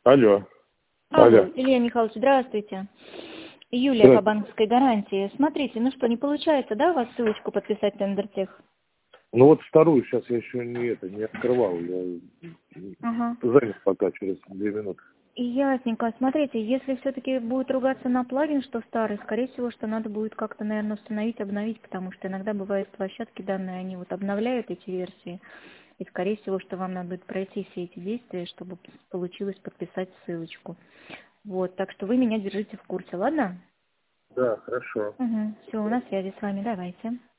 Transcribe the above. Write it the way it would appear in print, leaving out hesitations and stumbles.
Алло. Алло, Алло. Илья Михайлович, здравствуйте. Юлия по Здравствуйте. банковской гарантии. Смотрите, ну что, не получается, да, у вас ссылочку подписать Тендертех? Ну вот вторую сейчас я еще не открывал. Я Ага. занят пока через 2 минуты. И ясненько. Смотрите, если все-таки будет ругаться на плагин, что старый, скорее всего, что надо будет как-то, наверное, установить, обновить, потому что иногда бывают площадки данные, они вот обновляют эти версии, и скорее всего, что вам надо будет пройти все эти действия, чтобы получилось подписать ссылочку. Вот, так что вы меня держите в курсе, ладно? Да, хорошо. Угу. Все, на связи с вами, давайте.